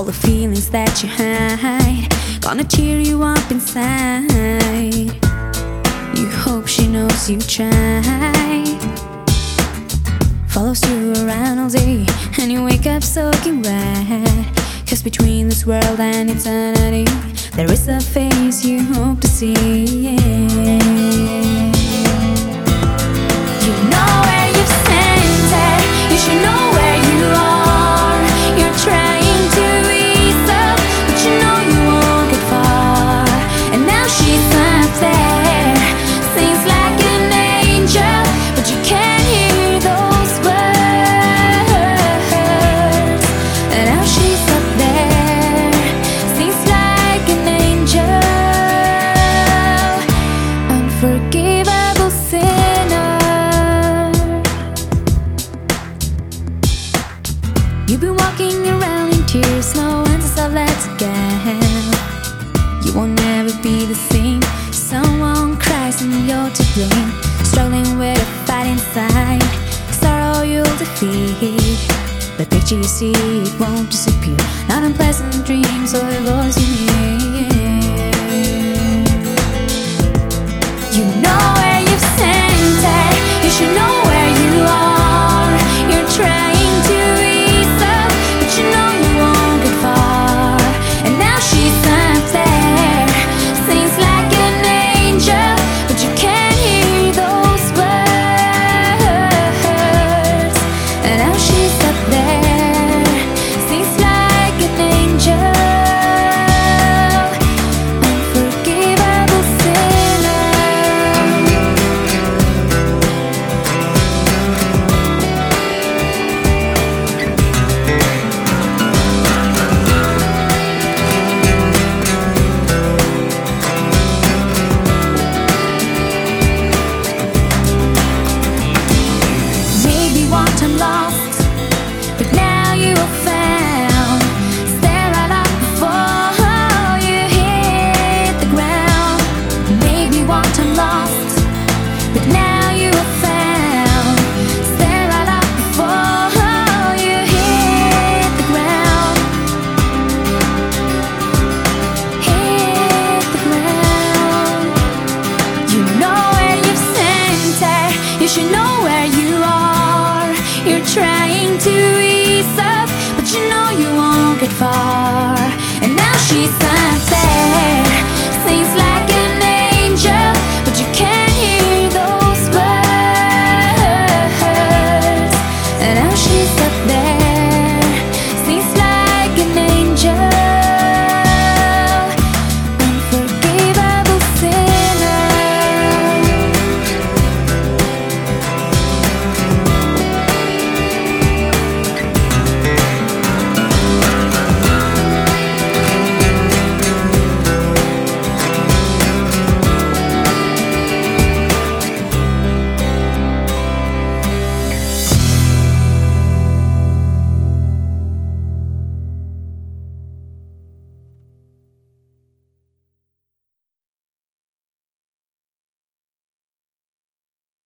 all the feelings that you hide, gonna cheer you up inside. You hope she knows you tried. Follows you around all day, and you wake up soaking wet. 'Cause between this world and eternity, there is a face you hope to see. You know where you've sent her, you should know where you are. You're trying to ease up, but you know you won't get far. And now she's up there, sings like an angel, but you can't hear those words. And now she's up there, sings like an angel, unforgivable sinner. You've been walking around in tears, no answers are left again. You won't ever be the same. Someone cries and you're to blame, struggling with a fight inside. Sorrow you'll defeat, the picture you see, it won't disappear. Not unpleasant dreams or a voice you hear. You know where you've sent her, you should know where you are. You're trying to ease up, but you know you won't get far. And now she's up there, sings like an angel, but you can't hear those words. And now she's up there, sings like an angel, unforgivable sinner. Maybe one time lost, but now you are found. Stare right up before you hit the ground. Maybe one time lost, but now you are found. Stare right up before you hit the ground. Hit the ground. You know where you've sent her, you should know where you are. You're trying to ease up, but you know you won't get far. And now she's up there.